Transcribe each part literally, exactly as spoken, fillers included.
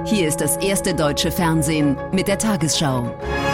Hier ist das erste deutsche Fernsehen mit der Tagesschau.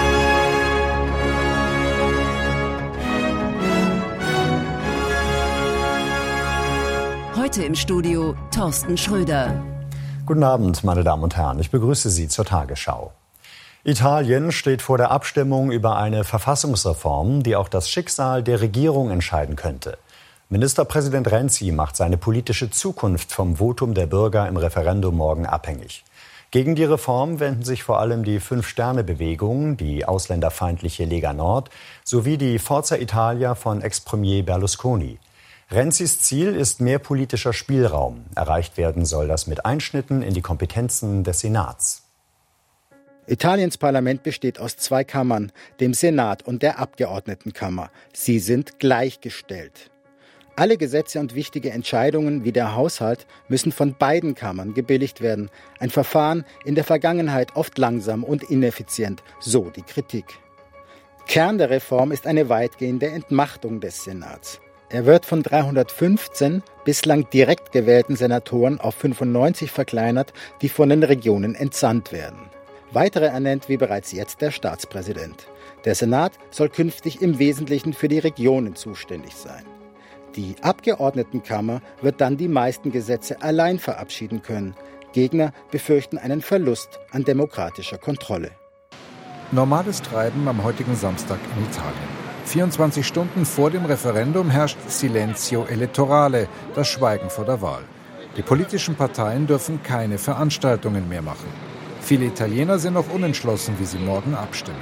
Heute im Studio Thorsten Schröder. Guten Abend, meine Damen und Herren. Ich begrüße Sie zur Tagesschau. Italien steht vor der Abstimmung über eine Verfassungsreform, die auch das Schicksal der Regierung entscheiden könnte. Ministerpräsident Renzi macht seine politische Zukunft vom Votum der Bürger im Referendum morgen abhängig. Gegen die Reform wenden sich vor allem die Fünf-Sterne-Bewegung, die ausländerfeindliche Lega Nord sowie die Forza Italia von Ex-Premier Berlusconi. Renzis Ziel ist mehr politischer Spielraum. Erreicht werden soll das mit Einschnitten in die Kompetenzen des Senats. Italiens Parlament besteht aus zwei Kammern, dem Senat und der Abgeordnetenkammer. Sie sind gleichgestellt. Alle Gesetze und wichtige Entscheidungen wie der Haushalt müssen von beiden Kammern gebilligt werden. Ein Verfahren in der Vergangenheit oft langsam und ineffizient, so die Kritik. Kern der Reform ist eine weitgehende Entmachtung des Senats. Er wird von dreihundertfünfzehn bislang direkt gewählten Senatoren auf fünfundneunzig verkleinert, die von den Regionen entsandt werden. Weitere ernennt wie bereits jetzt der Staatspräsident. Der Senat soll künftig im Wesentlichen für die Regionen zuständig sein. Die Abgeordnetenkammer wird dann die meisten Gesetze allein verabschieden können. Gegner befürchten einen Verlust an demokratischer Kontrolle. Normales Treiben am heutigen Samstag in Italien. vierundzwanzig Stunden vor dem Referendum herrscht Silenzio elettorale, das Schweigen vor der Wahl. Die politischen Parteien dürfen keine Veranstaltungen mehr machen. Viele Italiener sind noch unentschlossen, wie sie morgen abstimmen.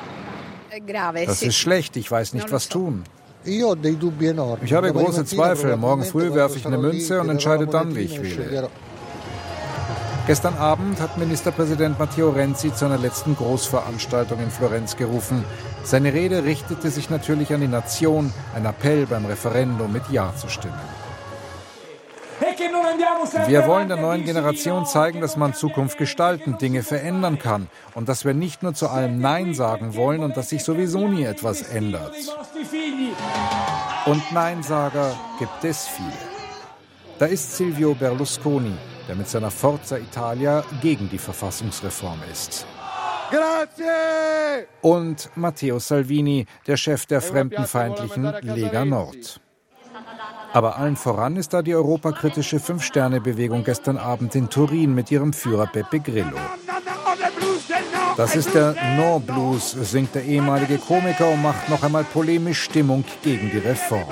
Das ist schlecht, ich weiß nicht, was tun. Ich habe große Zweifel. Morgen früh werfe ich eine Münze und entscheide dann, wie ich wähle. Gestern Abend hat Ministerpräsident Matteo Renzi zu einer letzten Großveranstaltung in Florenz gerufen. Seine Rede richtete sich natürlich an die Nation, ein Appell beim Referendum mit Ja zu stimmen. Wir wollen der neuen Generation zeigen, dass man Zukunft gestalten, Dinge verändern kann und dass wir nicht nur zu allem Nein sagen wollen und dass sich sowieso nie etwas ändert. Und Neinsager gibt es viele. Da ist Silvio Berlusconi, der mit seiner Forza Italia gegen die Verfassungsreform ist. Grazie! Und Matteo Salvini, der Chef der fremdenfeindlichen Lega Nord. Aber allen voran ist da die europakritische Fünf-Sterne-Bewegung gestern Abend in Turin mit ihrem Führer Beppe Grillo. Das ist der No-Blues, singt der ehemalige Komiker und macht noch einmal polemisch Stimmung gegen die Reform.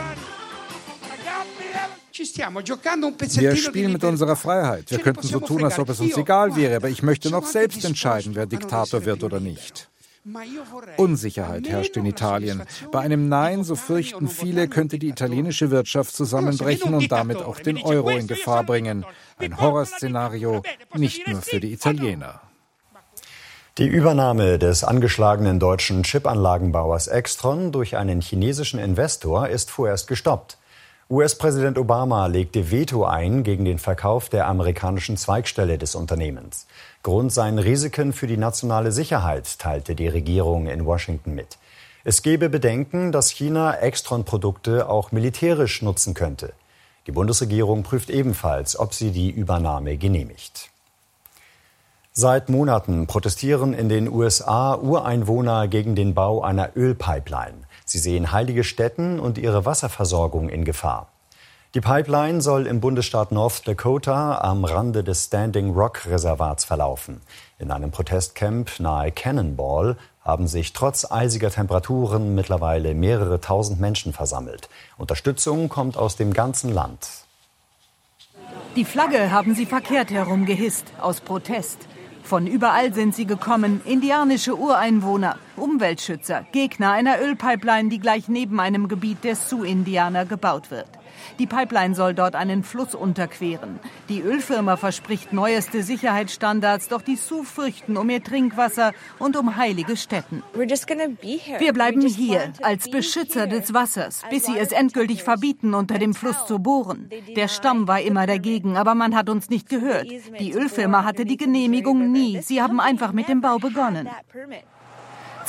Wir spielen mit unserer Freiheit. Wir könnten so tun, als ob es uns egal wäre, aber ich möchte noch selbst entscheiden, wer Diktator wird oder nicht. Unsicherheit herrscht in Italien. Bei einem Nein, so fürchten viele, könnte die italienische Wirtschaft zusammenbrechen und damit auch den Euro in Gefahr bringen. Ein Horrorszenario, nicht nur für die Italiener. Die Übernahme des angeschlagenen deutschen Chipanlagenbauers Extron durch einen chinesischen Investor ist vorerst gestoppt. U S-Präsident Obama legte Veto ein gegen den Verkauf der amerikanischen Zweigstelle des Unternehmens. Grund seien Risiken für die nationale Sicherheit, teilte die Regierung in Washington mit. Es gebe Bedenken, dass China Extron-Produkte auch militärisch nutzen könnte. Die Bundesregierung prüft ebenfalls, ob sie die Übernahme genehmigt. Seit Monaten protestieren in den U S A Ureinwohner gegen den Bau einer Ölpipeline. Sie sehen heilige Stätten und ihre Wasserversorgung in Gefahr. Die Pipeline soll im Bundesstaat North Dakota am Rande des Standing Rock Reservats verlaufen. In einem Protestcamp nahe Cannonball haben sich trotz eisiger Temperaturen mittlerweile mehrere tausend Menschen versammelt. Unterstützung kommt aus dem ganzen Land. Die Flagge haben sie verkehrt herum gehisst, aus Protest. Von überall sind sie gekommen, indianische Ureinwohner, Umweltschützer, Gegner einer Ölpipeline, die gleich neben einem Gebiet der Sioux-Indianer gebaut wird. Die Pipeline soll dort einen Fluss unterqueren. Die Ölfirma verspricht neueste Sicherheitsstandards, doch die Sioux fürchten um ihr Trinkwasser und um heilige Stätten. Wir bleiben hier als Beschützer des Wassers, bis sie es endgültig verbieten, unter dem Fluss zu bohren. Der Stamm war immer dagegen, aber man hat uns nicht gehört. Die Ölfirma hatte die Genehmigung nie. Sie haben einfach mit dem Bau begonnen.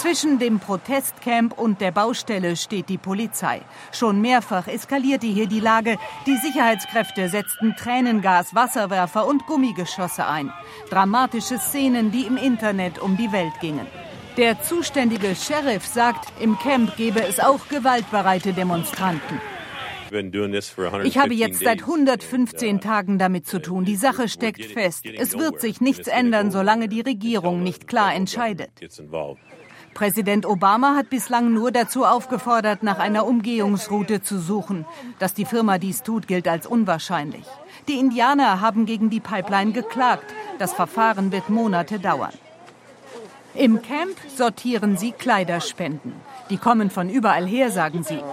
Zwischen dem Protestcamp und der Baustelle steht die Polizei. Schon mehrfach eskalierte hier die Lage. Die Sicherheitskräfte setzten Tränengas, Wasserwerfer und Gummigeschosse ein. Dramatische Szenen, die im Internet um die Welt gingen. Der zuständige Sheriff sagt, im Camp gebe es auch gewaltbereite Demonstranten. Ich habe jetzt seit hundertfünfzehn Tagen damit zu tun. Die Sache steckt fest. Es wird sich nichts ändern, solange die Regierung nicht klar entscheidet. Präsident Obama hat bislang nur dazu aufgefordert, nach einer Umgehungsroute zu suchen. Dass die Firma dies tut, gilt als unwahrscheinlich. Die Indianer haben gegen die Pipeline geklagt. Das Verfahren wird Monate dauern. Im Camp sortieren sie Kleiderspenden. Die kommen von überall her, sagen sie.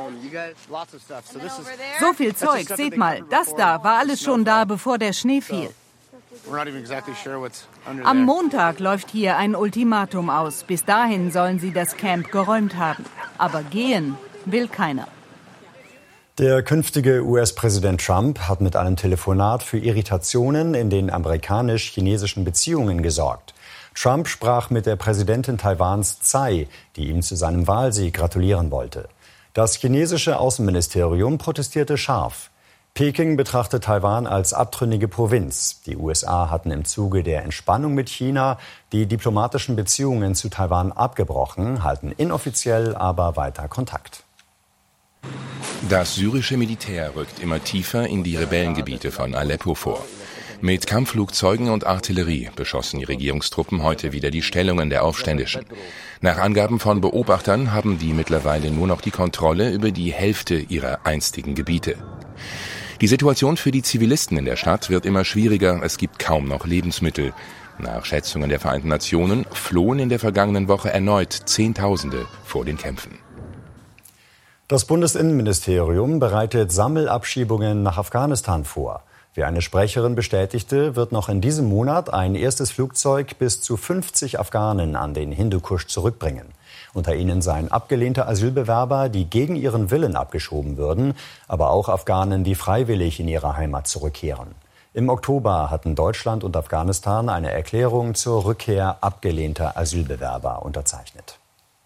So viel Zeug, seht mal, das da war alles schon da, bevor der Schnee fiel. Am Montag läuft hier ein Ultimatum aus. Bis dahin sollen sie das Camp geräumt haben. Aber gehen will keiner. Der künftige U S-Präsident Trump hat mit einem Telefonat für Irritationen in den amerikanisch-chinesischen Beziehungen gesorgt. Trump sprach mit der Präsidentin Taiwans Tsai, die ihm zu seinem Wahlsieg gratulieren wollte. Das chinesische Außenministerium protestierte scharf. Peking betrachtet Taiwan als abtrünnige Provinz. Die U S A hatten im Zuge der Entspannung mit China die diplomatischen Beziehungen zu Taiwan abgebrochen, halten inoffiziell aber weiter Kontakt. Das syrische Militär rückt immer tiefer in die Rebellengebiete von Aleppo vor. Mit Kampfflugzeugen und Artillerie beschossen die Regierungstruppen heute wieder die Stellungen der Aufständischen. Nach Angaben von Beobachtern haben die mittlerweile nur noch die Kontrolle über die Hälfte ihrer einstigen Gebiete. Die Situation für die Zivilisten in der Stadt wird immer schwieriger, es gibt kaum noch Lebensmittel. Nach Schätzungen der Vereinten Nationen flohen in der vergangenen Woche erneut Zehntausende vor den Kämpfen. Das Bundesinnenministerium bereitet Sammelabschiebungen nach Afghanistan vor. Wie eine Sprecherin bestätigte, wird noch in diesem Monat ein erstes Flugzeug bis zu fünfzig Afghanen an den Hindukusch zurückbringen. Unter ihnen seien abgelehnte Asylbewerber, die gegen ihren Willen abgeschoben würden, aber auch Afghanen, die freiwillig in ihre Heimat zurückkehren. Im Oktober hatten Deutschland und Afghanistan eine Erklärung zur Rückkehr abgelehnter Asylbewerber unterzeichnet.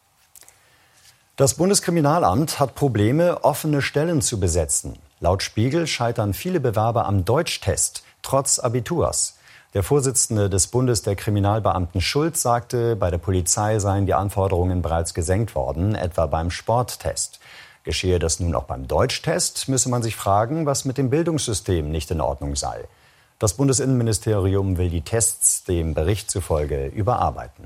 Das Bundeskriminalamt hat Probleme, offene Stellen zu besetzen. Laut Spiegel scheitern viele Bewerber am Deutschtest, trotz Abiturs. Der Vorsitzende des Bundes der Kriminalbeamten Schulz sagte, bei der Polizei seien die Anforderungen bereits gesenkt worden, etwa beim Sporttest. Geschehe das nun auch beim Deutschtest, müsse man sich fragen, was mit dem Bildungssystem nicht in Ordnung sei. Das Bundesinnenministerium will die Tests dem Bericht zufolge überarbeiten.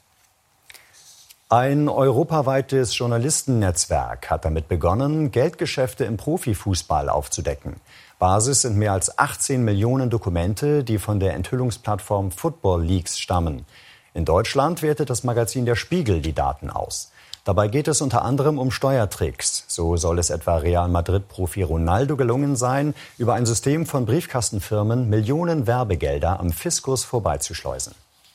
Ein europaweites Journalistennetzwerk hat damit begonnen, Geldgeschäfte im Profifußball aufzudecken. Basis sind mehr als achtzehn Millionen Dokumente, die von der Enthüllungsplattform Football Leaks stammen. In Deutschland wertet das Magazin Der Spiegel die Daten aus. Dabei geht es unter anderem um Steuertricks. So soll es etwa Real Madrid-Profi Ronaldo gelungen sein, über ein System von Briefkastenfirmen Millionen Werbegelder am Fiskus vorbeizuschleusen.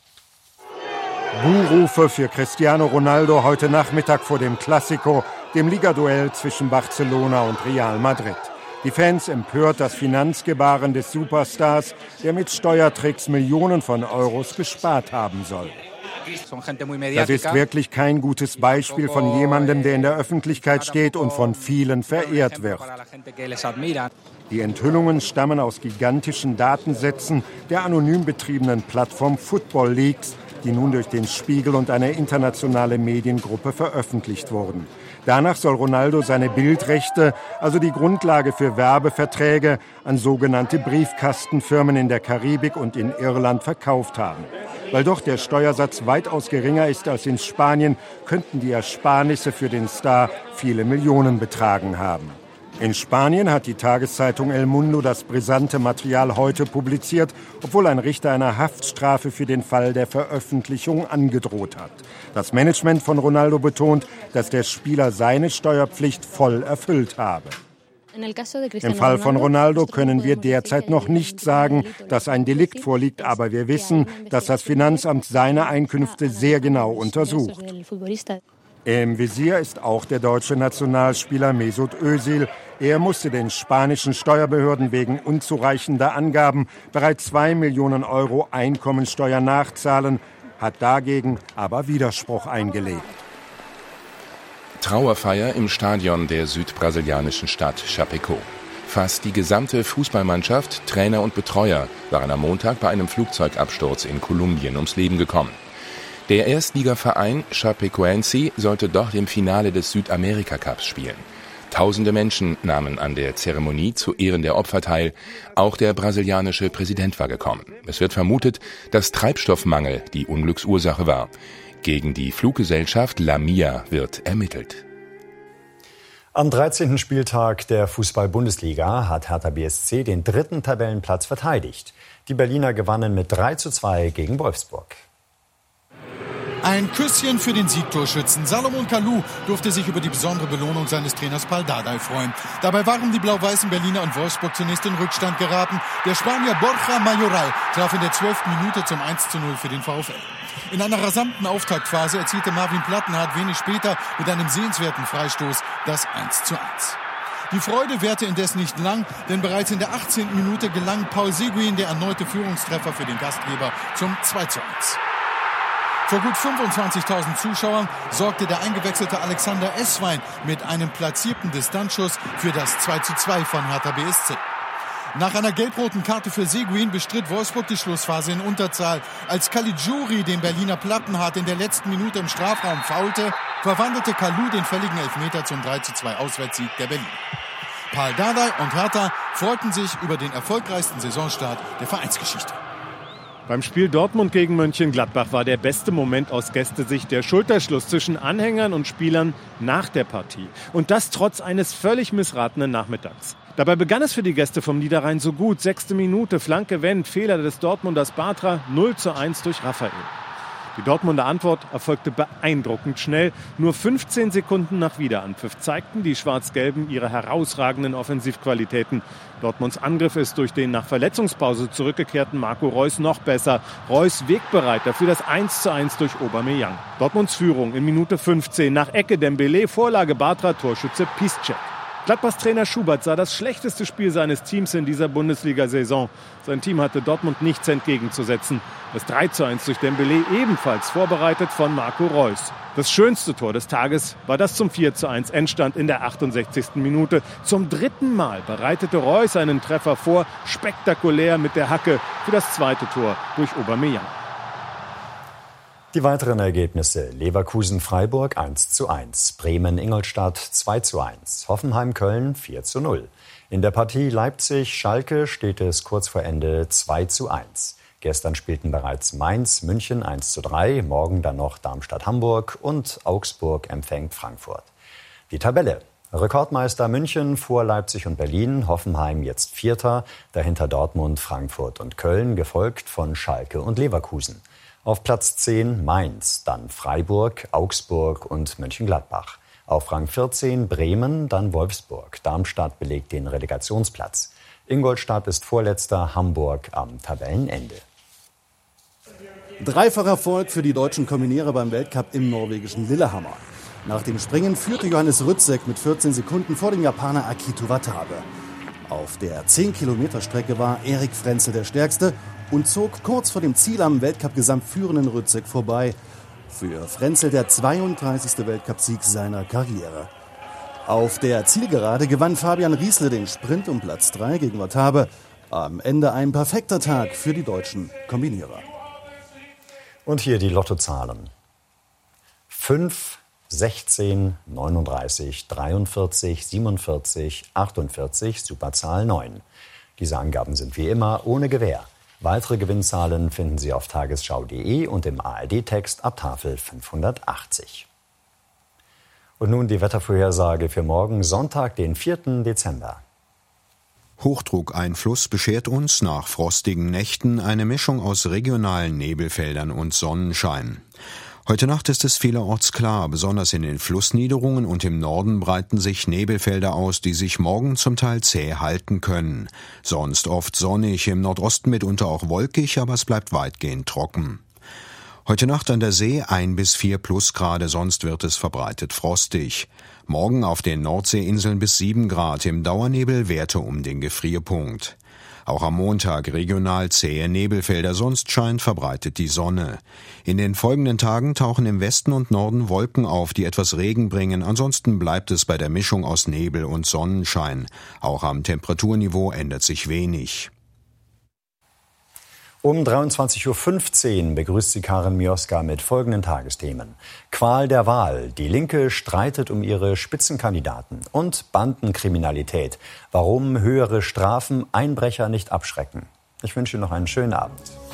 Buhrufe für Cristiano Ronaldo heute Nachmittag vor dem Clasico, dem Ligaduell zwischen Barcelona und Real Madrid. Die Fans empört das Finanzgebaren des Superstars, der mit Steuertricks Millionen von Euros gespart haben soll. Das ist wirklich kein gutes Beispiel von jemandem, der in der Öffentlichkeit steht und von vielen verehrt wird. Die Enthüllungen stammen aus gigantischen Datensätzen der anonym betriebenen Plattform Football Leaks, die nun durch den Spiegel und eine internationale Mediengruppe veröffentlicht wurden. Danach soll Ronaldo seine Bildrechte, also die Grundlage für Werbeverträge, an sogenannte Briefkastenfirmen in der Karibik und in Irland verkauft haben. Weil doch der Steuersatz weitaus geringer ist als in Spanien, könnten die Ersparnisse für den Star viele Millionen betragen haben. In Spanien hat die Tageszeitung El Mundo das brisante Material heute publiziert, obwohl ein Richter eine Haftstrafe für den Fall der Veröffentlichung angedroht hat. Das Management von Ronaldo betont, dass der Spieler seine Steuerpflicht voll erfüllt habe. Im Fall von Ronaldo können wir derzeit noch nicht sagen, dass ein Delikt vorliegt, aber wir wissen, dass das Finanzamt seine Einkünfte sehr genau untersucht. Im Visier ist auch der deutsche Nationalspieler Mesut Özil. Er musste den spanischen Steuerbehörden wegen unzureichender Angaben bereits zwei Millionen Euro Einkommensteuer nachzahlen, hat dagegen aber Widerspruch eingelegt. Trauerfeier im Stadion der südbrasilianischen Stadt Chapecó. Fast die gesamte Fußballmannschaft, Trainer und Betreuer waren am Montag bei einem Flugzeugabsturz in Kolumbien ums Leben gekommen. Der Erstligaverein Chapecoense sollte dort im Finale des Südamerika-Cups spielen. Tausende Menschen nahmen an der Zeremonie zu Ehren der Opfer teil. Auch der brasilianische Präsident war gekommen. Es wird vermutet, dass Treibstoffmangel die Unglücksursache war. Gegen die Fluggesellschaft Lamia wird ermittelt. Am dreizehnten Spieltag der Fußball-Bundesliga hat Hertha B S C den dritten Tabellenplatz verteidigt. Die Berliner gewannen mit drei zu zwei gegen Wolfsburg. Ein Küsschen für den Siegtorschützen. Salomon Kalou durfte sich über die besondere Belohnung seines Trainers Pal Dardai freuen. Dabei waren die blau-weißen Berliner und Wolfsburg zunächst in Rückstand geraten. Der Spanier Borja Mayoral traf in der zwölften Minute zum eins zu null für den VfL. In einer rasanten Auftaktphase erzielte Marvin Plattenhardt wenig später mit einem sehenswerten Freistoß das eins zu eins. Die Freude währte indes nicht lang, denn bereits in der achtzehnten Minute gelang Paul Seguin der erneute Führungstreffer für den Gastgeber zum zwei zu eins. Vor gut fünfundzwanzigtausend Zuschauern sorgte der eingewechselte Alexander Esswein mit einem platzierten Distanzschuss für das zwei zu zwei von Hertha B S C. Nach einer gelb-roten Karte für Seguin bestritt Wolfsburg die Schlussphase in Unterzahl. Als Caligiuri den Berliner Plattenhardt in der letzten Minute im Strafraum faulte, verwandelte Kalou den fälligen Elfmeter zum drei zu zwei Auswärtssieg der Berliner. Pal Dardai und Hertha freuten sich über den erfolgreichsten Saisonstart der Vereinsgeschichte. Beim Spiel Dortmund gegen Mönchengladbach war der beste Moment aus Gästesicht der Schulterschluss zwischen Anhängern und Spielern nach der Partie. Und das trotz eines völlig missratenen Nachmittags. Dabei begann es für die Gäste vom Niederrhein so gut. Sechste Minute, Flanke Wendt, Fehler des Dortmunders Bartra, null zu eins durch Raphael. Die Dortmunder Antwort erfolgte beeindruckend schnell. Nur fünfzehn Sekunden nach Wiederanpfiff zeigten die Schwarz-Gelben ihre herausragenden Offensivqualitäten. Dortmunds Angriff ist durch den nach Verletzungspause zurückgekehrten Marco Reus noch besser. Reus wegbereiter für das eins zu eins durch Aubameyang. Dortmunds Führung in Minute fünfzehn nach Ecke Dembélé, Vorlage Bartra, Torschütze Piszczek. Gladbachs Trainer Schubert sah das schlechteste Spiel seines Teams in dieser Bundesliga-Saison. Sein Team hatte Dortmund nichts entgegenzusetzen. Das drei zu eins durch Dembélé ebenfalls vorbereitet von Marco Reus. Das schönste Tor des Tages war das zum vier zu eins Endstand in der achtundsechzigsten Minute. Zum dritten Mal bereitete Reus einen Treffer vor, spektakulär mit der Hacke für das zweite Tor durch Aubameyang. Die weiteren Ergebnisse: Leverkusen-Freiburg eins zu eins, Bremen-Ingolstadt zwei zu eins, Hoffenheim-Köln vier zu null. In der Partie Leipzig-Schalke steht es kurz vor Ende zwei zu eins. Gestern spielten bereits Mainz-München eins zu drei, morgen dann noch Darmstadt-Hamburg und Augsburg empfängt Frankfurt. Die Tabelle: Rekordmeister München vor Leipzig und Berlin, Hoffenheim jetzt Vierter, dahinter Dortmund, Frankfurt und Köln, gefolgt von Schalke und Leverkusen. Auf Platz zehn Mainz, dann Freiburg, Augsburg und Mönchengladbach. Auf Rang vierzehn Bremen, dann Wolfsburg. Darmstadt belegt den Relegationsplatz. Ingolstadt ist Vorletzter, Hamburg am Tabellenende. Dreifacher Erfolg für die deutschen Kombinierer beim Weltcup im norwegischen Lillehammer. Nach dem Springen führte Johannes Rützek mit vierzehn Sekunden vor dem Japaner Akito Watabe. Auf der zehn Kilometer Strecke war Erik Frenzel der Stärkste und zog kurz vor dem Ziel am Weltcup-Gesamt führenden Rützek vorbei. Für Frenzel der zweiunddreißigste Weltcupsieg seiner Karriere. Auf der Zielgerade gewann Fabian Riesle den Sprint um Platz drei gegen Watabe. Am Ende ein perfekter Tag für die deutschen Kombinierer. Und hier die Lottozahlen. fünf, sechzehn, neununddreißig, dreiundvierzig, siebenundvierzig, achtundvierzig, Superzahl neun. Diese Angaben sind wie immer ohne Gewähr. Weitere Gewinnzahlen finden Sie auf tagesschau punkt de und im A R D-Text ab Tafel fünfhundertachtzig. Und nun die Wettervorhersage für morgen, Sonntag, den vierten Dezember. Hochdruckeinfluss beschert uns nach frostigen Nächten eine Mischung aus regionalen Nebelfeldern und Sonnenschein. Heute Nacht ist es vielerorts klar, besonders in den Flussniederungen und im Norden breiten sich Nebelfelder aus, die sich morgen zum Teil zäh halten können. Sonst oft sonnig, im Nordosten mitunter auch wolkig, aber es bleibt weitgehend trocken. Heute Nacht an der See ein bis vier Plusgrade, sonst wird es verbreitet frostig. Morgen auf den Nordseeinseln bis sieben Grad, im Dauernebel Werte um den Gefrierpunkt. Auch am Montag regional zähe Nebelfelder, sonst scheint verbreitet die Sonne. In den folgenden Tagen tauchen im Westen und Norden Wolken auf, die etwas Regen bringen. Ansonsten bleibt es bei der Mischung aus Nebel und Sonnenschein. Auch am Temperaturniveau ändert sich wenig. Um dreiundzwanzig Uhr fünfzehn begrüßt sie Karin Mioska mit folgenden Tagesthemen. Qual der Wahl. Die Linke streitet um ihre Spitzenkandidaten. Und Bandenkriminalität. Warum höhere Strafen Einbrecher nicht abschrecken. Ich wünsche Ihnen noch einen schönen Abend.